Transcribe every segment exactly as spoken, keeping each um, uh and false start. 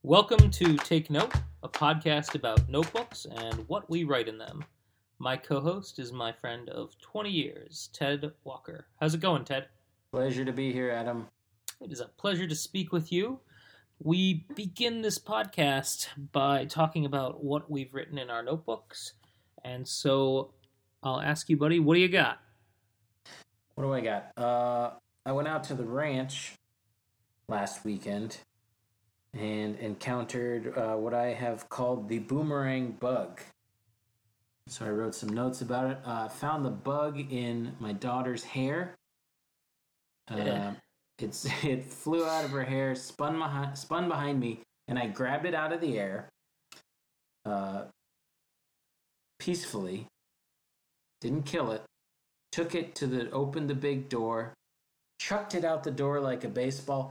Welcome to Take Note, a podcast about notebooks and what we write in them. My co-host is my friend of twenty years, Ted Walker. How's it going, Ted? Pleasure to be here, Adam. It is a pleasure to speak with you. We begin this podcast by talking about what we've written in our notebooks. And so I'll ask you, buddy, what do you got? What do I got? Uh, I went out to the ranch last weekend and encountered uh, what I have called the boomerang bug. So I wrote some notes about it. I uh, found the bug in my daughter's hair. Uh, Yeah. it's it flew out of her hair, spun behind, spun behind me, and I grabbed it out of the air, uh, peacefully. Didn't kill it. Took it to the opened the big door, chucked it out the door like a baseball.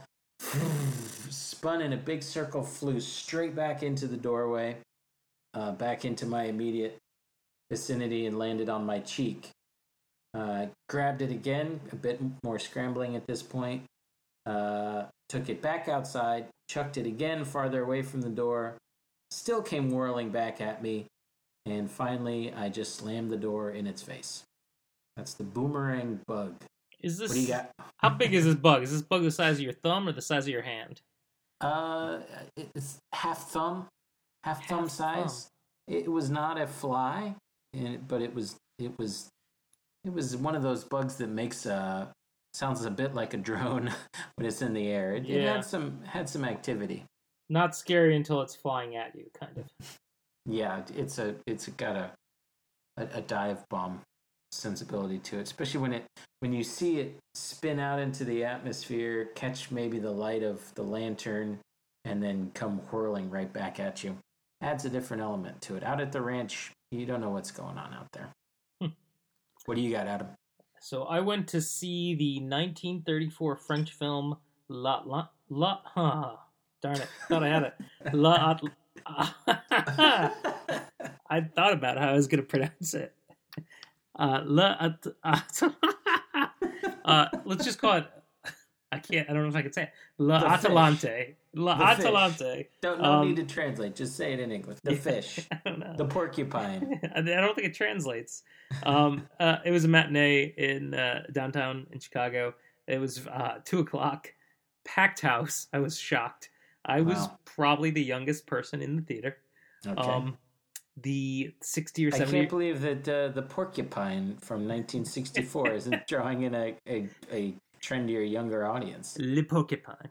Spun in a big circle, flew straight back into the doorway, uh, back into my immediate vicinity, and landed on my cheek. Uh, grabbed it again, a bit more scrambling at this point. Uh, took it back outside, chucked it again farther away from the door. Still came whirling back at me, and finally I just slammed the door in its face. That's the boomerang bug. Is this? What do you got? How big is this bug? Is this bug the size of your thumb or the size of your hand? Uh, it's half thumb, half, Half thumb size. thumb. It was not a fly, and but it was it was it was one of those bugs that makes uh sounds a bit like a drone when it's in the air. It, it Yeah. had some had some activity. Not scary until it's flying at you, kind of. Yeah, it's a it's got a a, a dive bomb sensibility to it, especially when it when you see it spin out into the atmosphere, catch maybe the light of the lantern, and then come whirling right back at you. Adds a different element to it. Out at the ranch, you don't know what's going on out there. Hmm. What do you got, Adam? So I went to see the nineteen thirty-four French film La La La. Huh, darn it! Thought I had it. La. At- I thought about how I was going to pronounce it. Uh, La. At- At- uh, let's just call it. I can't. I don't know if I can say it. La The fish. Atalante. La The fish. Atalante. Don't no Um, need to translate. Just say it in English. The Yeah, fish, I don't know. the porcupine. I don't think it translates. Um, uh, it was a matinee in uh, downtown in Chicago. It was uh, two o'clock, packed house. I was shocked. I was Wow. probably the youngest person in the theater. Okay. Um, the sixty or I seventy. can't believe that uh, the porcupine from nineteen sixty-four isn't drawing in a, a, a trendier, younger audience. Le Porcupine.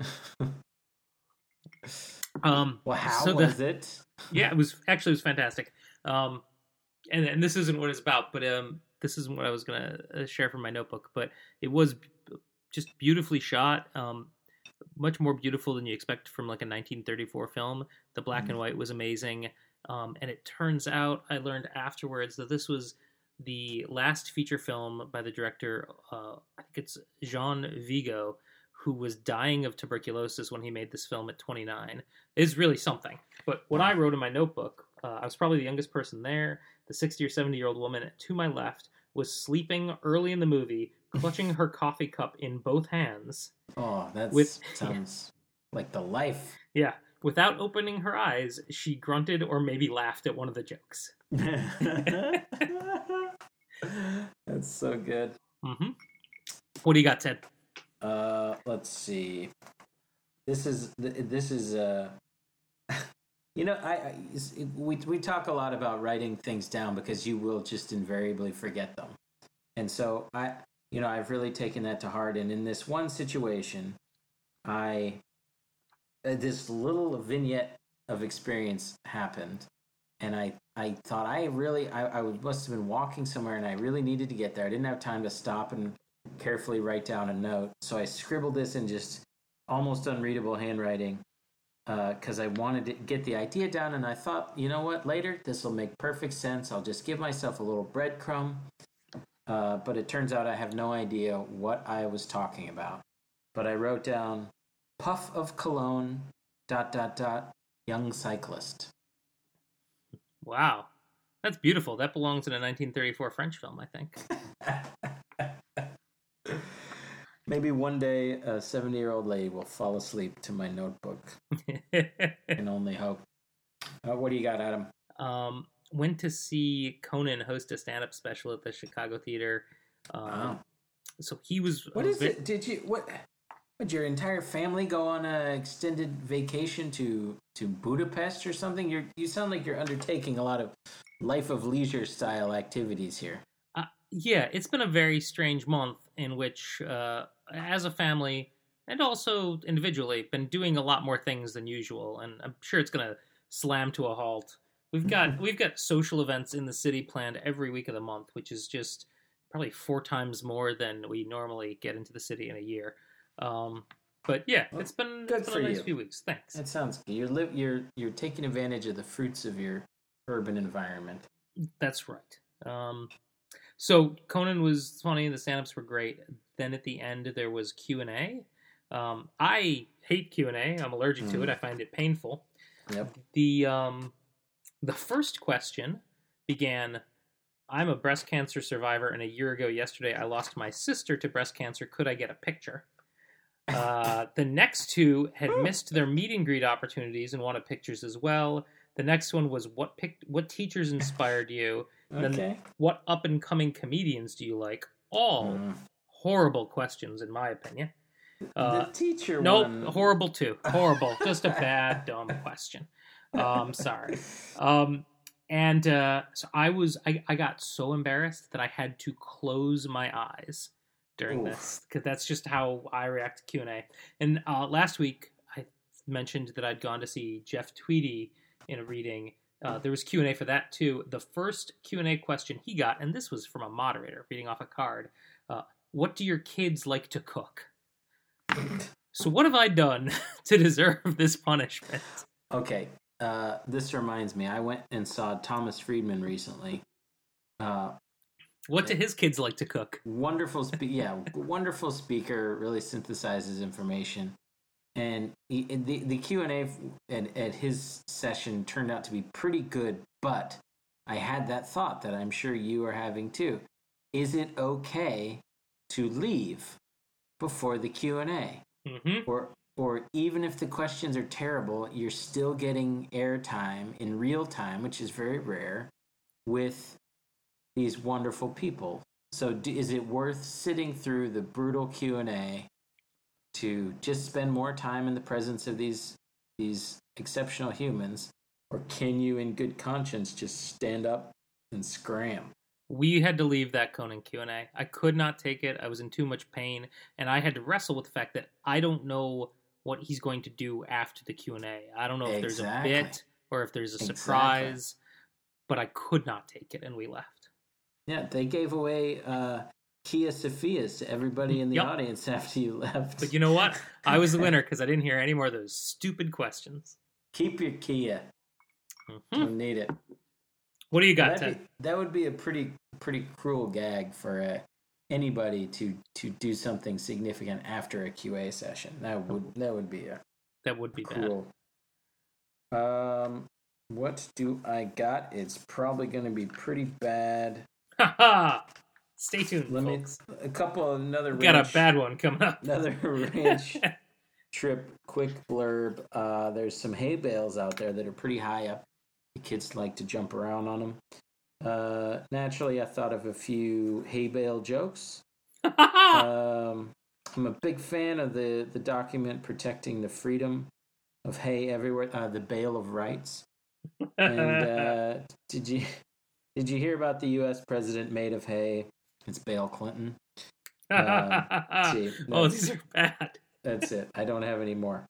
Um, Well, how so the- was it? yeah, it was actually it was fantastic. Um, and and this isn't what it's about, but um, this isn't what I was gonna uh, share from my notebook. But it was b- just beautifully shot. Um, much more beautiful than you expect from like a nineteen thirty-four film. The black Mhm. and white was amazing. Um, and it turns out I learned afterwards that this was the last feature film by the director. Uh, I think it's Jean Vigo, who was dying of tuberculosis when he made this film at twenty-nine. It's really something. But what I wrote in my notebook, uh, I was probably the youngest person there. The sixty or seventy year old woman to my left was sleeping early in the movie, clutching her coffee cup in both hands. Oh, that With- sounds like the life. Yeah, without opening her eyes, she grunted or maybe laughed at one of the jokes. That's so good. hmm What do you got, Ted? Uh, let's see. This is this is uh, you know, I, I we we talk a lot about writing things down because you will just invariably forget them, and so I you know I've really taken that to heart. And in this one situation, I uh, this little vignette of experience happened, and I I thought I really I I must have been walking somewhere, and I really needed to get there. I didn't have time to stop and carefully write down a note, so I scribbled this in just almost unreadable handwriting because uh, I wanted to get the idea down, and I thought, you know what, later this will make perfect sense. I'll just give myself a little breadcrumb, uh, but it turns out I have no idea what I was talking about. But I wrote down puff of cologne, dot, dot, dot, young cyclist. Wow. That's beautiful. That belongs in a nineteen thirty-four French film, I think. Maybe one day a seventy-year-old lady will fall asleep to my notebook. Can only hope. Uh, what do you got, Adam? Um, went to see Conan host a stand-up special at the Chicago Theater. Um, Wow. So he was. What uh, is vi- it? Did you what? Did your entire family go on an extended vacation to to Budapest or something? You you sound like you're undertaking a lot of life of leisure style activities here. Uh, yeah, it's been a very strange month in which, uh, as a family and also individually, been doing a lot more things than usual, and I'm sure it's going to slam to a halt. We've got we've got social events in the city planned every week of the month, which is just probably four times more than we normally get into the city in a year. Um, but yeah, Well, it's been, good it's been for a nice you. few weeks. Thanks. That sounds good. You're li- you're you're taking advantage of the fruits of your urban environment. That's right. Um, so Conan was funny. The stand-ups were great. Then at the end there was Q and A. Um, I hate Q and A. I'm allergic to it. Mm. I find it painful. Yep. The um, the first question began, I'm a breast cancer survivor, and a year ago yesterday I lost my sister to breast cancer. Could I get a picture? Uh, the next two had missed their meet and greet opportunities and wanted pictures as well. The next one was what pic- what teachers inspired you? And then Okay. what up and coming comedians do you like? All Mm. horrible questions, in my opinion. Uh, the teacher nope, one. horrible too. Horrible. Just a bad, dumb question. Um, sorry. Um, and uh, so I was, I, I got so embarrassed that I had to close my eyes during Oof. this, because that's just how I react to Q and A. And uh, last week I mentioned that I'd gone to see Jeff Tweedy in a reading. Uh, there was Q and A for that too. The first Q and A question he got, and this was from a moderator reading off a card. Uh, what do your kids like to cook? So what have I done to deserve this punishment? Okay. Uh, this reminds me. I went and saw Thomas Friedman recently. Uh, What do his kids like to cook? wonderful, spe- yeah, wonderful speaker. Really synthesizes information, and he, the the Q and A at, at his session turned out to be pretty good. But I had that thought that I'm sure you are having too. Is it okay to leave before the Q and A, Mm-hmm. or or even if the questions are terrible, you're still getting airtime in real time, which is very rare, with these wonderful people. So do, is it worth sitting through the brutal Q and A to just spend more time in the presence of these these exceptional humans, or can you in good conscience just stand up and scram? We had to leave that Conan Q and A. I could not take it. I was in too much pain, and I had to wrestle with the fact that I don't know what he's going to do after the Q and A. I don't know if there's a Exactly. bit or if there's a Exactly. surprise, but I could not take it, and we left. Yeah, they gave away uh, Kia Sophias to everybody in the Yep. audience after you left. But you know what? I was the winner because I didn't hear any more of those stupid questions. Keep your Kia. Mhm. Don't need it. What do you got, That'd Ted? be, that would be a pretty pretty cruel gag for uh, anybody to to do something significant after a Q A session. That would that would be a That would be cruel. Um, what do I got? It's probably going to be pretty bad. bad. Ha ha! Stay tuned, Let me folks. a couple another We got ranch, a bad one coming up. another ranch trip quick blurb. Uh, there's some hay bales out there that are pretty high up. The kids like to jump around on them. Uh, naturally, I thought of a few hay bale jokes. um, I'm a big fan of the, the document protecting the freedom of hay everywhere, uh, the Bale of Rights. And uh, did you did you hear about the U S president made of hay? It's Bill Clinton. Um, see, oh, that's- these are bad. That's it. I don't have any more.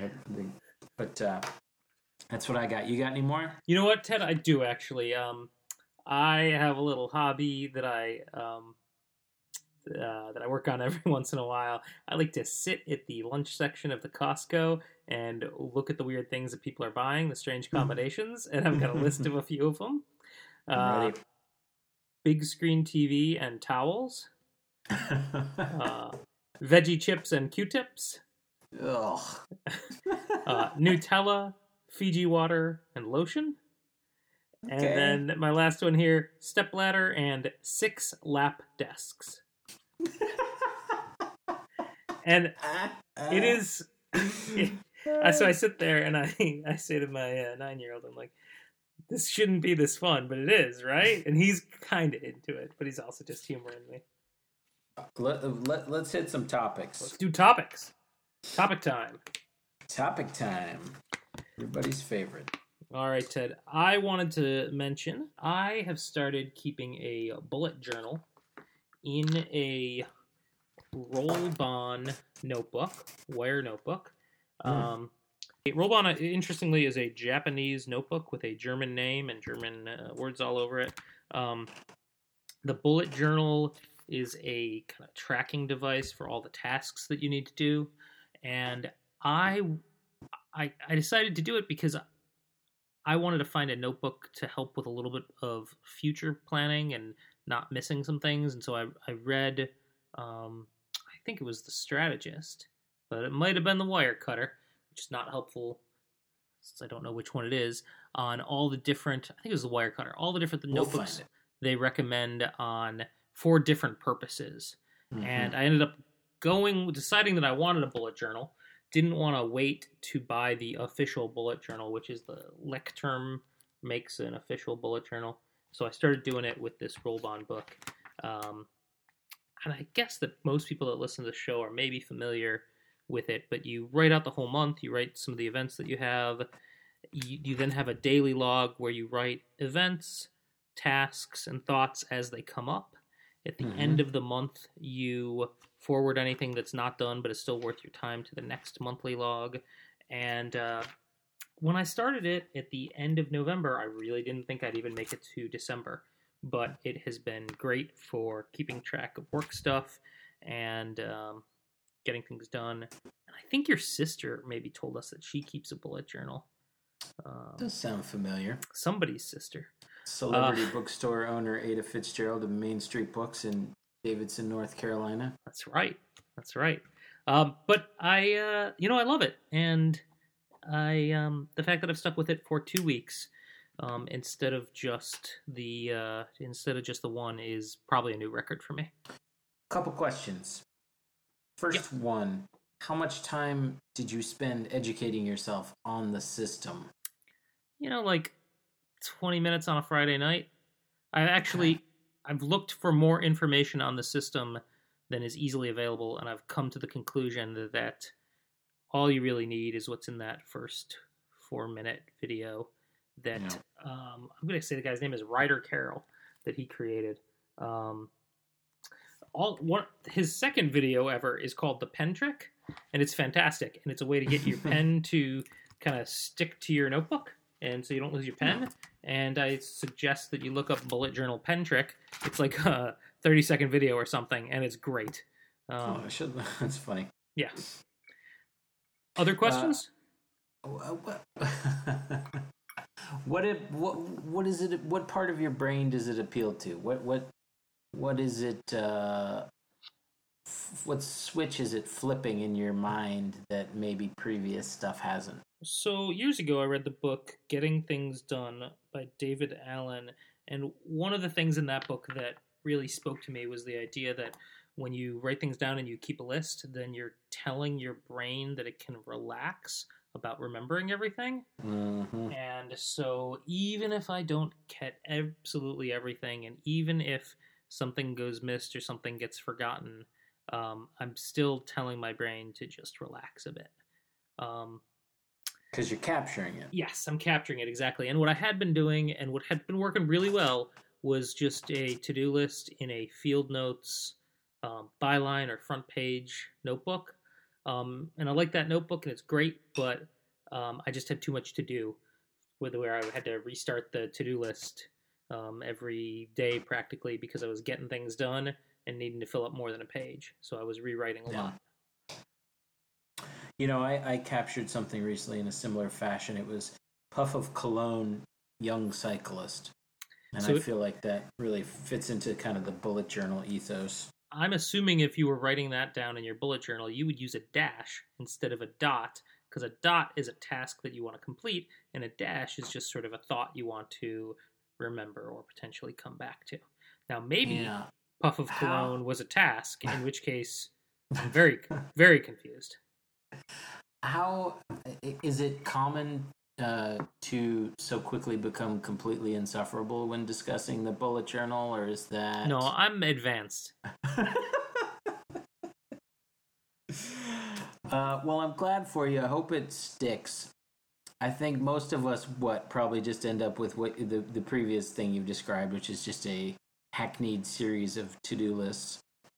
But uh, that's what I got. You got any more? You know what, Ted? I do actually. Um, I have a little hobby that I um, uh, that I work on every once in a while. I like to sit at the lunch section of the Costco and look at the weird things that people are buying, the strange combinations, and I've got a list of a few of them. I'm Uh, ready. big screen T V and towels, uh, veggie chips and Q-tips, Ugh. uh, Nutella, Fiji water, and lotion. And Okay. then my last one here, stepladder and six lap desks. And it is. It, so I sit there and I I say to my uh, nine year old, I'm like, this shouldn't be this fun, but it is, right? And he's kind of into it, but he's also just humoring me. Let, let, let's hit some topics. Let's do topics. Topic time. Topic time. Everybody's favorite. All right, Ted. I wanted to mention I have started keeping a bullet journal in a Roll-Bon notebook, wire notebook. Mm. Um, Roll-Bon, interestingly, is a Japanese notebook with a German name and German uh, words all over it. Um, the bullet journal is a kind of tracking device for all the tasks that you need to do. And I, I, I decided to do it because I wanted to find a notebook to help with a little bit of future planning and not missing some things. And so I, I read, um, I think it was The Strategist, but it might have been The Wirecutter, which is not helpful since I don't know which one it is, on all the different, I think it was The Wirecutter, all the different we'll notebooks they recommend on for different purposes. Mm-hmm. And I ended up going, deciding that I wanted a bullet journal. Didn't want to wait to buy the official bullet journal, which is the Lecterm makes an official bullet journal. So I started doing it with this Roll-Bon book. Um, and I guess that most people that listen to the show are maybe familiar with it, but you write out the whole month, you write some of the events that you have. You, you then have a daily log where you write events, tasks, and thoughts as they come up. At the mm-hmm. end of the month, you forward anything that's not done but is still worth your time to the next monthly log. And uh, when I started it at the end of November, I really didn't think I'd even make it to December. But it has been great for keeping track of work stuff and um, getting things done. And I think your sister maybe told us that she keeps a bullet journal. Um, Does sound familiar. Somebody's sister. Celebrity uh, bookstore owner Ada Fitzgerald of Main Street Books in Davidson, North Carolina. That's right. That's right. Um, but I, uh, you know, I love it. And I, um, the fact that I've stuck with it for two weeks um, instead of just the, uh, instead of just the one is probably a new record for me. Couple questions. First yep. one, how much time did you spend educating yourself on the system? You know, like twenty minutes on a Friday night. I actually, I've looked for more information on the system than is easily available, and I've come to the conclusion that, that all you really need is what's in that first four-minute video that, yeah. um, I'm going to say the guy's name is Ryder Carroll, that he created. Um, all one His second video ever is called The Pen Trick, and it's fantastic, and it's a way to get your pen to kind of stick to your notebook, and so you don't lose your pen. And I suggest that you look up Bullet Journal Pen Trick. It's like a thirty-second video or something, and it's great. Um, oh, I should. That's funny. Yeah. Other questions? Uh, what? what, it, what? What is it? What part of your brain does it appeal to? What? What? What is it? Uh, what switch is it flipping in your mind that maybe previous stuff hasn't? So years ago, I read the book Getting Things Done by David Allen, and one of the things in that book that really spoke to me was the idea that when you write things down and you keep a list, then you're telling your brain that it can relax about remembering everything. Mm-hmm. And so even if I don't get absolutely everything, and even if something goes missed or something gets forgotten, um, I'm still telling my brain to just relax a bit. Um, Because you're capturing it. Yes, I'm capturing it, exactly. And what I had been doing and what had been working really well was just a to-do list in a field notes um, byline or front page notebook. Um, and I like that notebook, and it's great, but um, I just had too much to do with where I had to restart the to-do list um, every day practically because I was getting things done and needing to fill up more than a page. So I was rewriting a yeah. lot. You know, I, I captured something recently in a similar fashion. It was Puff of Cologne, Young Cyclist. And so I feel like that really fits into kind of the bullet journal ethos. I'm assuming if you were writing that down in your bullet journal, you would use a dash instead of a dot, because a dot is a task that you want to complete, and a dash is just sort of a thought you want to remember or potentially come back to. Now, maybe yeah. Puff of Cologne How? was a task, in which case I'm very, very confused. How is it common uh, to so quickly become completely insufferable when discussing the bullet journal, or is that No, I'm advanced. uh, well, I'm glad for you. I hope it sticks. I think most of us, what probably just end up with what the the previous thing you've described, which is just a hackneyed series of to-do lists.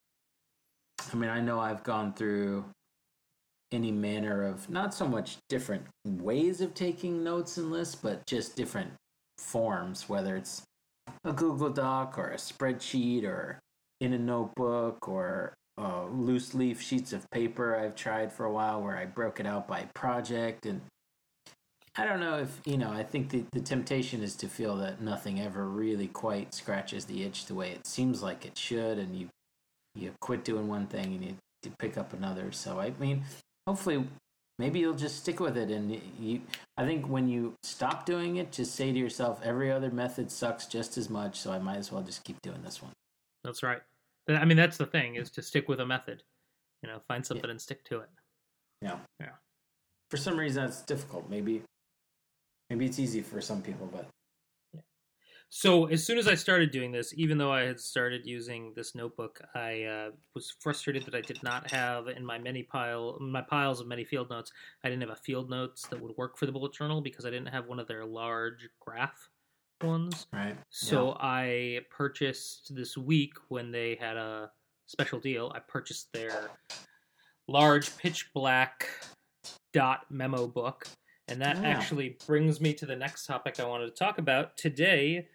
I mean, I know I've gone through any manner of not so much different ways of taking notes and lists, but just different forms, whether it's a Google Doc or a spreadsheet or in a notebook or uh, loose leaf sheets of paper I've tried for a while where I broke it out by project. And I don't know if, you know, I think the, the temptation is to feel that nothing ever really quite scratches the itch the way it seems like it should, and you you quit doing one thing and you, you pick up another. So, I mean, hopefully maybe you'll just stick with it. And you, I think when you stop doing it, just say to yourself, every other method sucks just as much, so I might as well just keep doing this one. That's right. I mean, that's the thing, is to stick with a method. You know, find something yeah. and stick to it. Yeah. Yeah. For some reason, it's difficult. Maybe, maybe it's easy for some people, but. So as soon as I started doing this, even though I had started using this notebook, I uh, was frustrated that I did not have in my many pile, my piles of many field notes, I didn't have a field notes that would work for the bullet journal because I didn't have one of their large graph ones. Right. So yeah. I purchased this week when they had a special deal. I purchased their large pitch black dot memo book. And that yeah. actually brings me to the next topic I wanted to talk about. Today,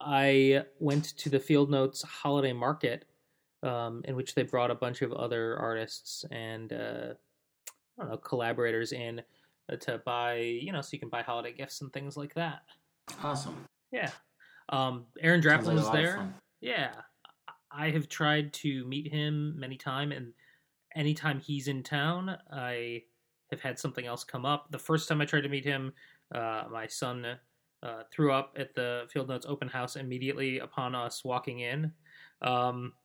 I went to the Field Notes Holiday Market, um, in which they brought a bunch of other artists and, uh, I don't know, collaborators in uh, to buy, you know, so you can buy holiday gifts and things like that. Awesome. Yeah. Um, Aaron Draplin like was there. Yeah. I have tried to meet him many times, and anytime he's in town, I have had something else come up. The first time I tried to meet him, uh, my son uh, threw up at the Field Notes open house immediately upon us walking in. Um,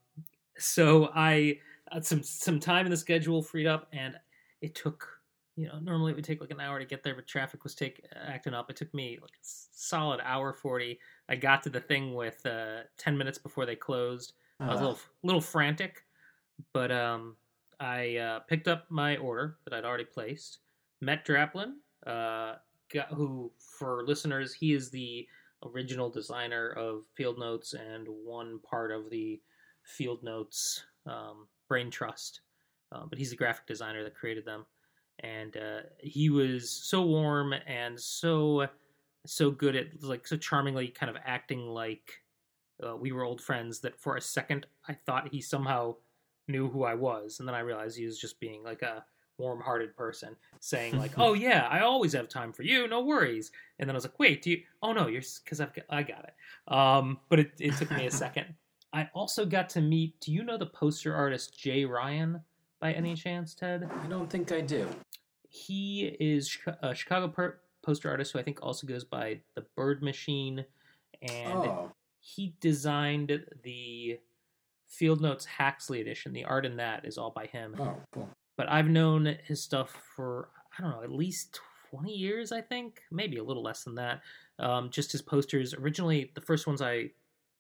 so I had some some time in the schedule freed up, and it took, you know, normally it would take like an hour to get there, but traffic was take, acting up. It took me like a solid hour forty. I got to the thing with uh, ten minutes before they closed. Uh. I was a little, little frantic, but um, I uh, picked up my order that I'd already placed, met Draplin, uh, got, who, for listeners, he is the original designer of Field Notes and one part of the Field Notes um, brain trust. Uh, but he's the graphic designer that created them. And uh, he was so warm and so so good at, like, so charmingly kind of acting like uh, we were old friends that for a second I thought he somehow knew who I was, and then I realized he was just being like a warm-hearted person saying like, "Oh yeah, I always have time for you, no worries." And then I was like, "Wait, do you? Oh no, you're because I've got, I got it." Um, but it, it took me a second. I also got to meet. Do you know the poster artist Jay Ryan by any chance, Ted? I don't think I do. He is a Chicago per- poster artist who I think also goes by the Bird Machine, and oh. he designed the Field Notes Haxley edition. The art in that is all by him. Oh, cool. But I've known his stuff for, I don't know, at least twenty years, I think. Maybe a little less than that. Um, just his posters. Originally, the first ones I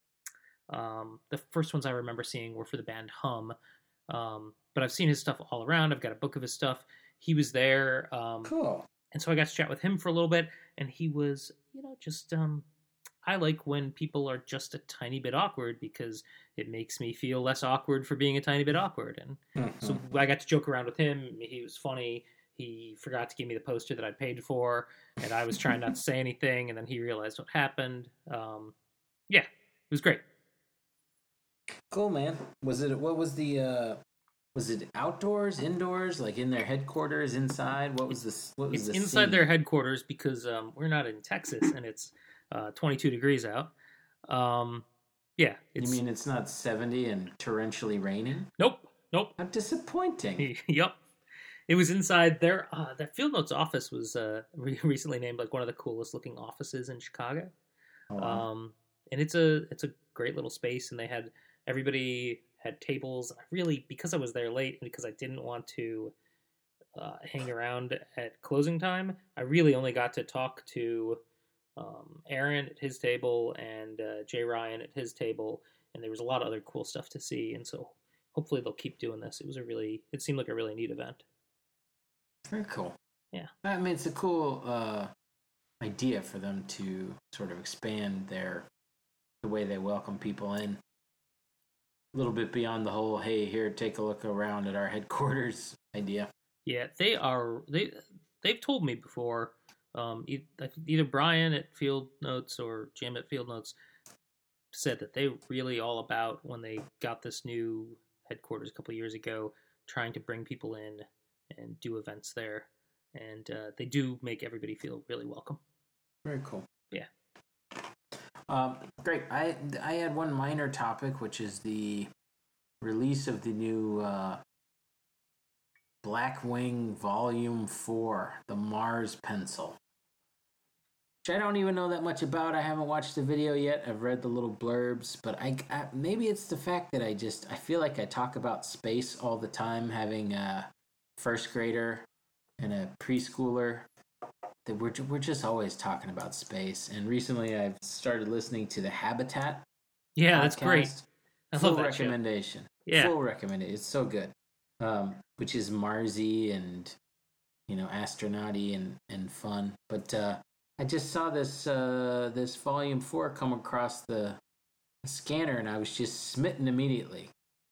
um, the first ones I remember seeing were for the band Hum. Um, but I've seen his stuff all around. I've got a book of his stuff. He was there. Um, cool. And so I got to chat with him for a little bit. And he was, you know, just... Um, I like when people are just a tiny bit awkward because it makes me feel less awkward for being a tiny bit awkward. And mm-hmm. so I got to joke around with him. He was funny. He forgot to give me the poster that I'd paid for, and I was trying not to say anything, and then he realized what happened. Um, yeah, it was great. Cool, man. Was it, what was the, uh, was it outdoors, indoors, like in their headquarters, inside? What was this? What was It's the inside scene? their headquarters because um, we're not in Texas, and it's Uh, twenty-two degrees out. Um, yeah. It's, you mean it's not seventy and torrentially raining? Nope. Nope. How disappointing. Yep. It was inside their, uh, their Field Notes office was uh, re- recently named like one of the coolest looking offices in Chicago. Oh, wow. Um, and it's a, it's a great little space, and they had, everybody had tables. I really, because I was there late and because I didn't want to uh, hang around at closing time, I really only got to talk to um, Aaron at his table and uh, Jay Ryan at his table, and there was a lot of other cool stuff to see. And so hopefully they'll keep doing this. It was a really, it seemed like a really neat event. Very cool. Yeah. I mean, it's a cool uh, idea for them to sort of expand their the way they welcome people in. A little bit beyond the whole, hey, here, take a look around at our headquarters idea. Yeah, they are, they, they've told me before, um, either Brian at Field Notes or Jim at Field Notes said that they really all about when they got this new headquarters a couple of years ago, trying to bring people in and do events there. And uh, they do make everybody feel really welcome. Very cool. Yeah. Um, great. I I had one minor topic, which is the release of the new uh, Blackwing Volume four, the Mars pencil. Which I don't even know that much about. I haven't watched the video yet. I've read the little blurbs, but I, I maybe it's the fact that I just I feel like I talk about space all the time, having a first grader and a preschooler. That we're we're just always talking about space. And recently, I've started listening to the Habitat. Yeah, podcast. That's great. I Full love that recommendation. Show. Yeah, full recommendation. It's so good. Um, which is Marsy and you know astronauty and and fun. But uh, I just saw this uh, this volume four come across the scanner, and I was just smitten immediately.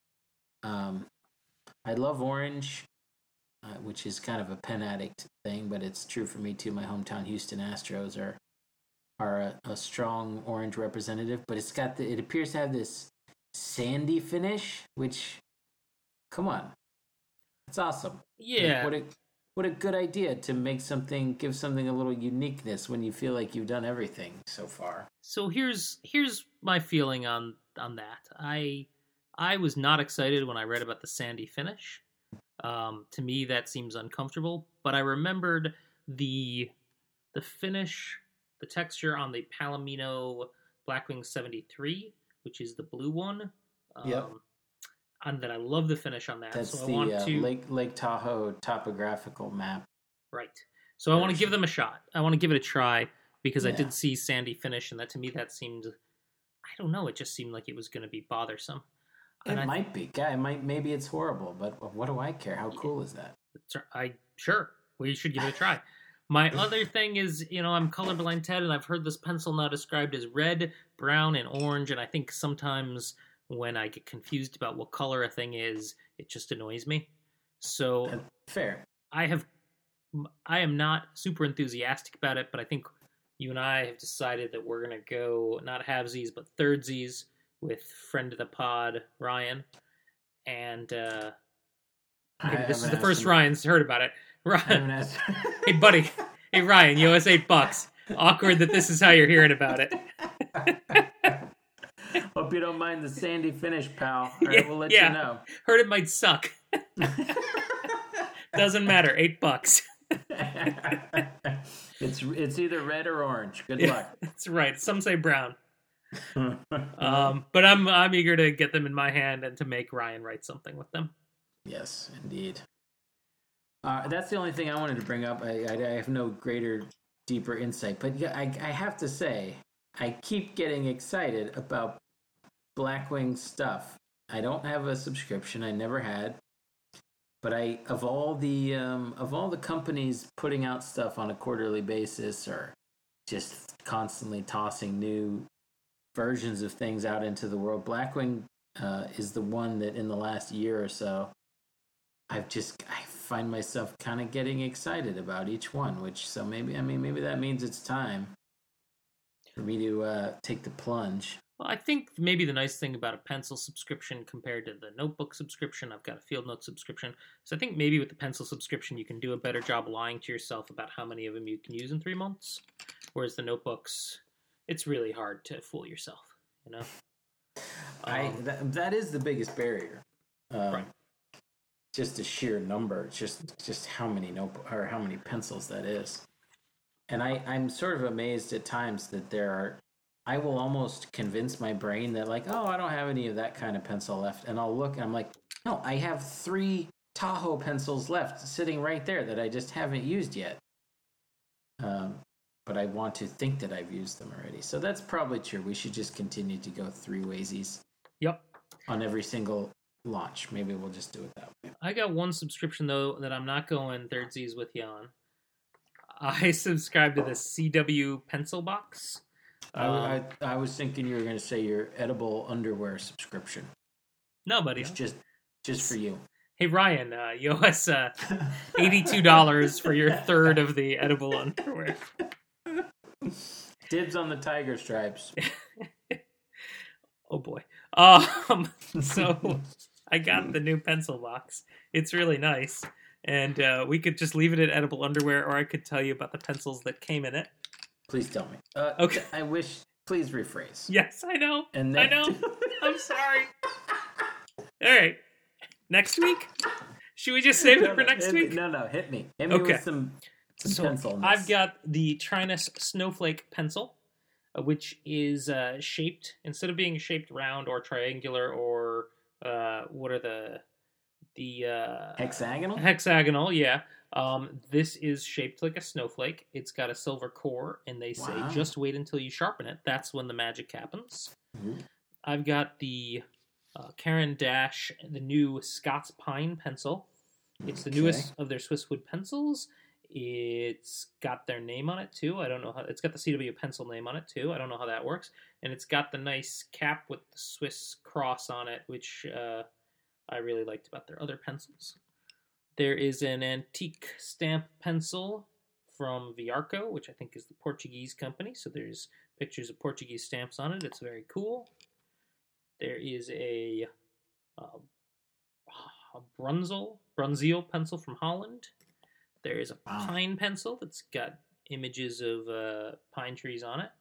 Um, I love orange. Uh, which is kind of a pen addict thing, but it's true for me too. My hometown Houston Astros are are a, a strong orange representative, but it's got the, it appears to have this sandy finish, which, come on, it's awesome. Yeah. Like, what a what a good idea to make something, give something a little uniqueness when you feel like you've done everything so far. So here's here's my feeling on on that. I I was not excited when I read about the sandy finish. Um, to me, that seems uncomfortable, but I remembered the the finish, the texture on the Palomino Blackwing seventy-three, which is the blue one. Um, yep. And that I love the finish on that. That's so I the want uh, to... Lake Lake Tahoe topographical map. Right. So I want to give them a shot. I want to give it a try because yeah. I did see sandy finish, and that to me that seemed, I don't know, it just seemed like it was going to be bothersome. It and might I, be. Yeah, it might. Maybe it's horrible, but what do I care? How cool is that? I sure we should give it a try. My other thing is, you know, I'm colorblind Ted, and I've heard this pencil now described as red, brown, and orange. And I think sometimes when I get confused about what color a thing is, it just annoys me. So uh, fair. I have, I am not super enthusiastic about it, but I think you and I have decided that we're gonna go not halvesies but thirdsies with friend of the pod, Ryan. And uh, maybe this is the first him. Ryan's heard about it. Ryan, hey, buddy. Hey, Ryan, you owe us eight bucks. Awkward that this is how you're hearing about it. Hope you don't mind the sandy finish, pal. All right, yeah, we'll let yeah. you know. Heard it might suck. Doesn't matter. Eight bucks. it's it's either red or orange. Good yeah, luck. That's right. Some say brown. um, but I'm I'm eager to get them in my hand and to make Ryan write something with them. Yes, indeed. Uh, that's the only thing I wanted to bring up. I, I, I have no greater, deeper insight, but yeah, I, I have to say, I keep getting excited about Blackwing stuff. I don't have a subscription. I never had, but I of all the um, of all the companies putting out stuff on a quarterly basis or just constantly tossing new versions of things out into the world, Blackwing uh, is the one that in the last year or so I've just I find myself kind of getting excited about each one. Which so maybe I mean maybe that means it's time for me to uh, take the plunge. Well, I think maybe the nice thing about a pencil subscription compared to the notebook subscription, I've got a Field Note subscription, so I think maybe with the pencil subscription you can do a better job lying to yourself about how many of them you can use in three months, whereas the notebooks, it's really hard to fool yourself, you know? I Um, that, that is the biggest barrier. Um, Right. Just the sheer number, just just how many notebook or how many pencils that is. And I, I'm sort of amazed at times that there are I will almost convince my brain that like, oh, I don't have any of that kind of pencil left. And I'll look and I'm like, no, I have three Tahoe pencils left sitting right there that I just haven't used yet. Um, but I want to think that I've used them already. So that's probably true. We should just continue to go three waysies. Yep. On every single launch. Maybe we'll just do it that way. I got one subscription, though, that I'm not going thirdsies with you on. I subscribe to the C W pencil box. I, Um, I, I was thinking you were going to say your edible underwear subscription. no, buddy. It's just just for you. Hey, Ryan, uh, you owe us uh, eighty-two dollars for your third of the edible underwear. Dibs on the tiger stripes. Oh, boy. Um, so I got the new pencil box. It's really nice. And uh, we could just leave it at edible underwear, or I could tell you about the pencils that came in it. Please tell me. Uh, Okay. I wish. Please rephrase. Yes, I know. And I then- know. I'm sorry. All right. Next week? Should we just save it for next hit me- week? No, no, hit me. Hit me Okay. with some, some So pencil. I've got the Trinus Snowflake pencil, uh, which is uh, shaped, instead of being shaped round or triangular or uh, what are the the uh, hexagonal. hexagonal? Yeah. Um, this is shaped like a snowflake. It's got a silver core, and they say Wow. just wait until you sharpen it. That's when the magic happens. Mhm. I've got the uh, Caran Dash, the new Scots Pine pencil. It's the Okay. newest of their Swiss wood pencils. It's got their name on it too. I don't know how. It's got the C W pencil name on it too. I don't know how that works. And it's got the nice cap with the Swiss cross on it, which uh, I really liked about their other pencils. There is an antique stamp pencil from Viarco, which I think is the Portuguese company. So there's pictures of Portuguese stamps on it. It's very cool. There is a, uh, a Brunzel, Brunzel pencil from Holland. There is a Wow. pine pencil that's got images of uh, pine trees on it.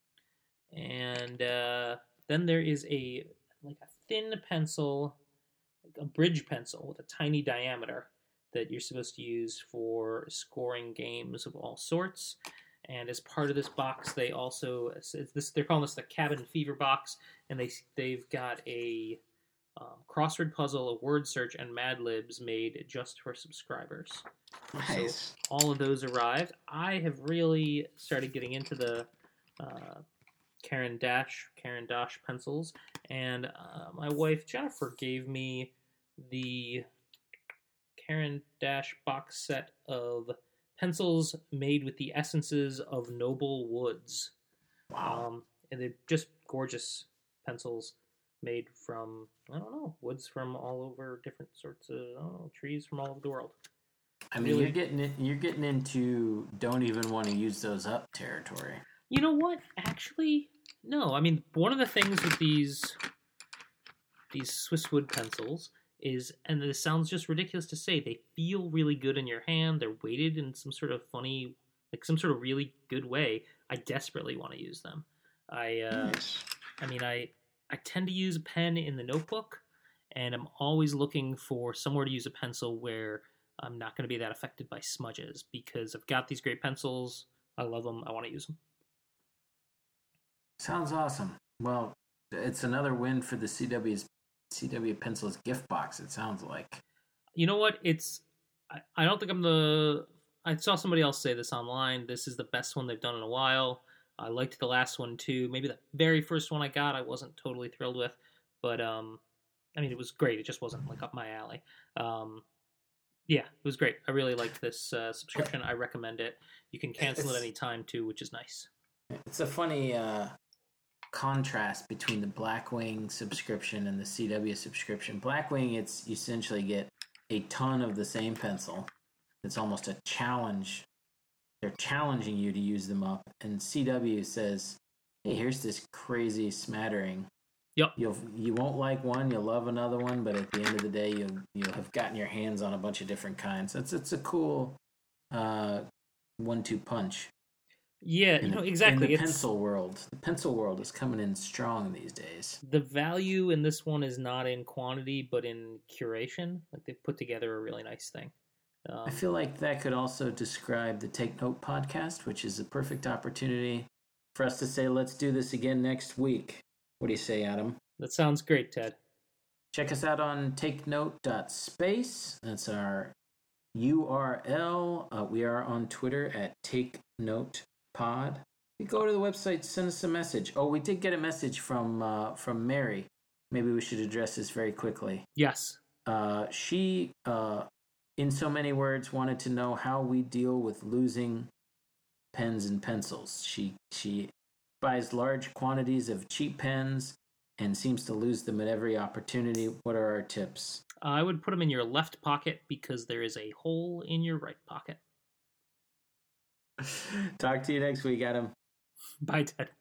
And uh, then there is a like a thin pencil, a bridge pencil with a tiny diameter that you're supposed to use for scoring games of all sorts. And as part of this box, they also it's this they're calling this the Cabin Fever box, and they they've got a um, crossword puzzle, a word search, and Mad Libs made just for subscribers. Nice. All of those arrived. I have really started getting into the uh, Caran Dash, Caran Dash pencils, and uh, my wife Jennifer gave me the Caran Dash box set of pencils made with the essences of noble woods. Wow. Um, and they're just gorgeous pencils made from, I don't know, woods from all over different sorts of, I don't know, trees from all over the world. I mean, really- you're getting it. You're getting into don't even want to use those up territory. You know what? Actually, no. I mean, one of the things with these these Swiss wood pencils is, and this sounds just ridiculous to say, they feel really good in your hand. They're weighted in some sort of funny, like some sort of really good way. I desperately want to use them. I, uh, Nice. I mean, I, I tend to use a pen in the notebook, and I'm always looking for somewhere to use a pencil where I'm not going to be that affected by smudges, because I've got these great pencils. I love them. I want to use them. Sounds awesome. Well, it's another win for the C W's C W Pencils gift box. It sounds like. You know what? It's I, I don't think I'm the. I saw somebody else say this online. This is the best one they've done in a while. I liked the last one too. Maybe the very first one I got, I wasn't totally thrilled with, but um, I mean, it was great. It just wasn't like up my alley. Um, yeah, it was great. I really liked this uh, subscription. I recommend it. You can cancel it It's- any time too, which is nice. It's a funny uh, contrast between the Blackwing subscription and the C W subscription. Blackwing, it's you essentially get a ton of the same pencil. It's almost a challenge. They're challenging you to use them up. And C W says, hey, here's this crazy smattering. Yep. You'll you won't like one, you'll love another one, but at the end of the day, you'll you'll have gotten your hands on a bunch of different kinds. It's it's a cool uh, one-two punch. Yeah, In you know the, exactly. In the It's pencil world, the pencil world is coming in strong these days. the value in this one is not in quantity, but in curation. Like they've put together a really nice thing. Um, I feel like that could also describe the Take Note podcast, which is a perfect opportunity for us to say, let's do this again next week. What do you say, Adam? That sounds great, Ted. Check us out on take note dot space. That's our U R L. Uh, we are on Twitter at TakeNotePod. You go to the website, send us a message. Oh, we did get a message from uh, from Mary. Maybe we should address this very quickly. Yes. Uh, she, uh, in so many words, wanted to know how we deal with losing pens and pencils. She she buys large quantities of cheap pens and seems to lose them at every opportunity. What are our tips? I would put them in your left pocket because there is a hole in your right pocket. Talk to you next week, Adam. Bye, Ted.